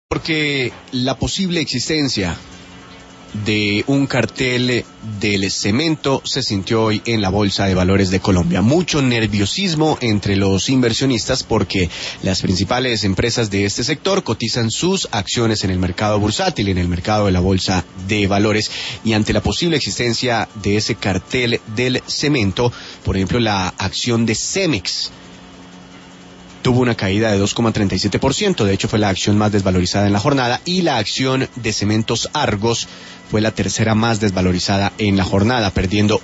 Porque la posible existencia de un cartel del cemento se sintió hoy en la Bolsa de Valores de Colombia. Mucho nerviosismo entre los inversionistas porque las principales empresas de este sector cotizan sus acciones en el mercado bursátil, en el mercado de la Bolsa de Valores, y ante la posible existencia de ese cartel del cemento, por ejemplo, la acción de Cemex tuvo una caída de 2,37%, de hecho fue la acción más desvalorizada en la jornada, y la acción de Cementos Argos fue la tercera más desvalorizada en la jornada, perdiendo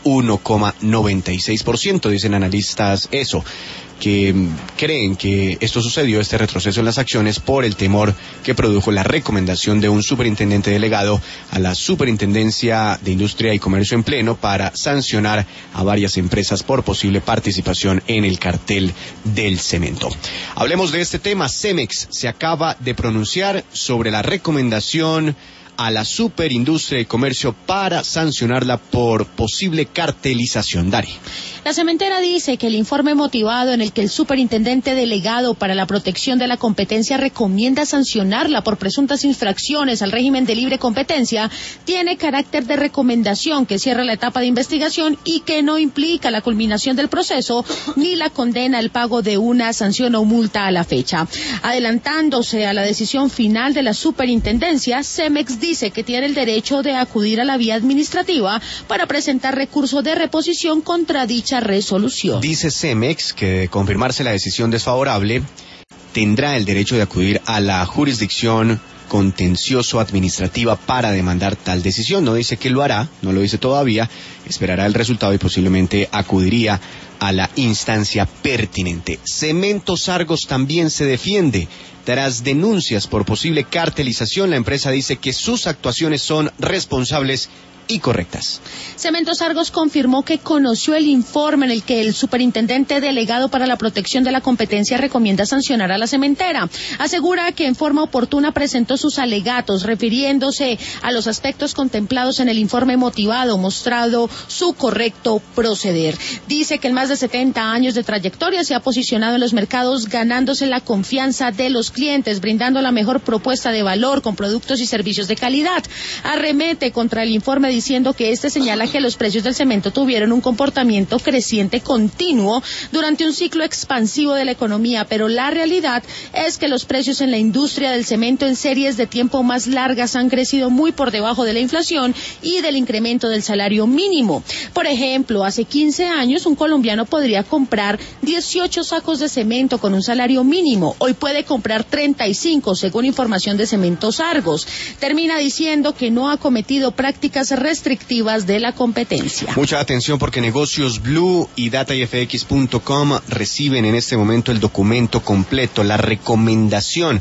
1,96%. Dicen analistas eso, que creen que esto sucedió, este retroceso en las acciones, por el temor que produjo la recomendación de un superintendente delegado a la Superintendencia de Industria y Comercio en Pleno para sancionar a varias empresas por posible participación en el cartel del cemento. Hablemos de este tema. Cemex se acaba de pronunciar sobre la recomendación a la Superindustria y Comercio para sancionarla por posible cartelización. Dari. La cementera dice que el informe motivado en el que el superintendente delegado para la protección de la competencia recomienda sancionarla por presuntas infracciones al régimen de libre competencia tiene carácter de recomendación que cierra la etapa de investigación y que no implica la culminación del proceso ni la condena al pago de una sanción o multa a la fecha. Adelantándose a la decisión final de la superintendencia, Cemex dice que tiene el derecho de acudir a la vía administrativa para presentar recurso de reposición contra dicha resolución. Dice Cemex que, de confirmarse la decisión desfavorable, tendrá el derecho de acudir a la jurisdicción contencioso administrativa para demandar tal decisión. No dice que lo hará, no lo dice todavía, esperará el resultado y posiblemente acudiría a la instancia pertinente. Cementos Argos también se defiende. Tras denuncias por posible cartelización, la empresa dice que sus actuaciones son responsables y correctas. Cementos Argos confirmó que conoció el informe en el que el superintendente delegado para la protección de la competencia recomienda sancionar a la cementera. Asegura que en forma oportuna presentó sus alegatos, refiriéndose a los aspectos contemplados en el informe motivado, mostrado su correcto proceder. Dice que en más de 70 años de trayectoria se ha posicionado en los mercados ganándose la confianza de los clientes, brindando la mejor propuesta de valor con productos y servicios de calidad. Arremete contra el informe diciendo que este señala que los precios del cemento tuvieron un comportamiento creciente continuo durante un ciclo expansivo de la economía, pero la realidad es que los precios en la industria del cemento en series de tiempo más largas han crecido muy por debajo de la inflación y del incremento del salario mínimo. Por ejemplo, hace 15 años un colombiano podría comprar 18 sacos de cemento con un salario mínimo. Hoy puede comprar 35, según información de Cementos Argos. Termina diciendo que no ha cometido prácticas restrictivas de la competencia. Mucha atención porque Negocios Blue y DataIFX.com reciben en este momento el documento completo, la recomendación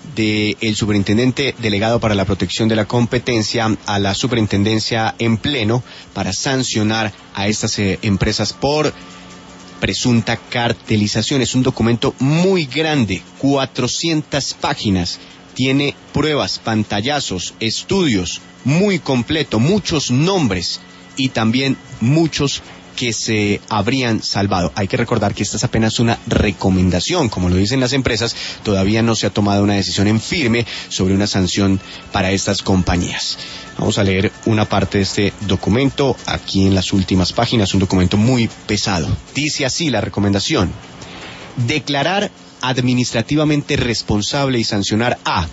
del superintendente delegado para la protección de la competencia a la superintendencia en pleno para sancionar a estas empresas por presunta cartelización. Es un documento muy grande, 400 páginas. Tiene pruebas, pantallazos, estudios, muy completo, muchos nombres y también muchos que se habrían salvado. Hay que recordar que esta es apenas una recomendación, como lo dicen las empresas, todavía no se ha tomado una decisión en firme sobre una sanción para estas compañías. Vamos a leer una parte de este documento aquí en las últimas páginas, un documento muy pesado. Dice así la recomendación: declarar administrativamente responsable y sancionar a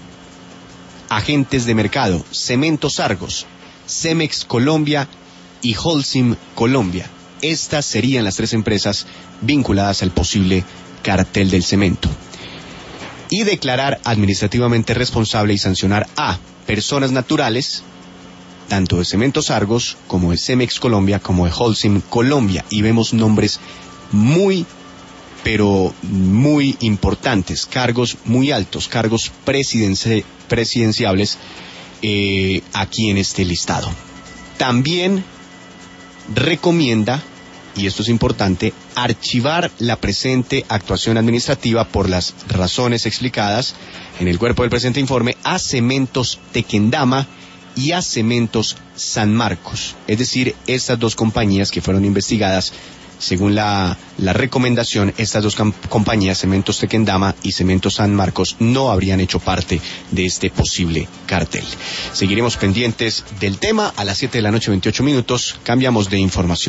agentes de mercado, Cementos Argos, Cemex Colombia y Holcim Colombia. Estas serían las tres empresas vinculadas al posible cartel del cemento. Y declarar administrativamente responsable y sancionar a personas naturales, tanto de Cementos Argos como de Cemex Colombia como de Holcim Colombia. Y vemos nombres muy, pero muy importantes, cargos muy altos, cargos presidenciables aquí en este listado. También recomienda, y esto es importante, archivar la presente actuación administrativa por las razones explicadas en el cuerpo del presente informe a Cementos Tequendama y a Cementos San Marcos. Es decir, estas dos compañías que fueron investigadas según la recomendación, estas dos compañías, Cementos Tequendama y Cementos San Marcos, no habrían hecho parte de este posible cartel. Seguiremos pendientes del tema. A las 7 de la noche, 28 minutos, cambiamos de información.